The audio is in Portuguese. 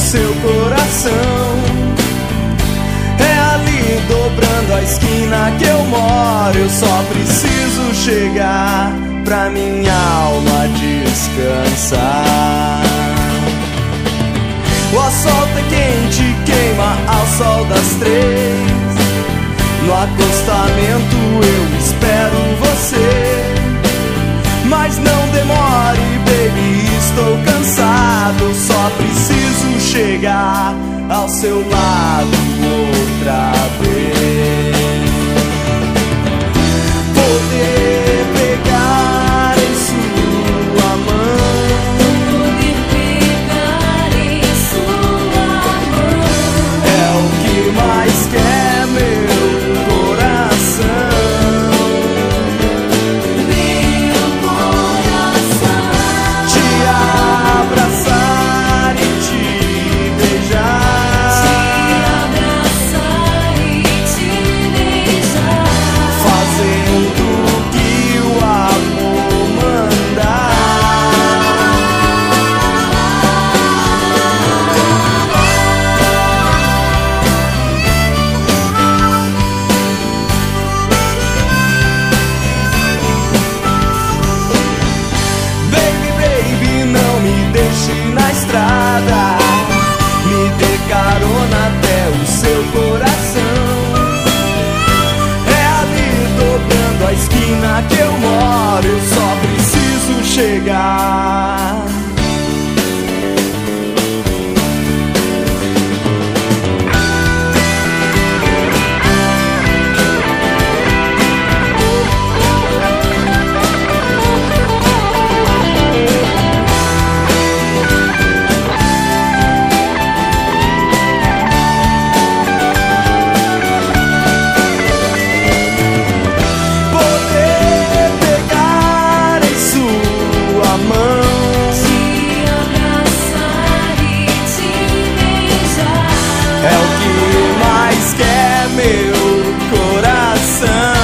seu coração. É ali dobrando a esquina que eu moro. Eu só preciso chegar pra minha alma descansar. O asfalto é quente, queima ao sol das 3. No acostamento eu espero você. Mas não demore, baby, estou cansado. Só preciso chegar ao seu lado outra vez. Poder pegar em sua mão. Poder pegar em sua mão. É o que mais quer meu coração. Meu coração. Te abraçar e te beijar. Te abraçar e te beijar. Fazendo o que o amor mandar. Baby, baby, não me deixe na estrada. Me dê carona até o seu coração. É ali dobrando a esquina que eu moro. Eu só preciso chegar. Poder pegar em sua mão. Te abraçar e te beijar. É o que mais quer meu coração.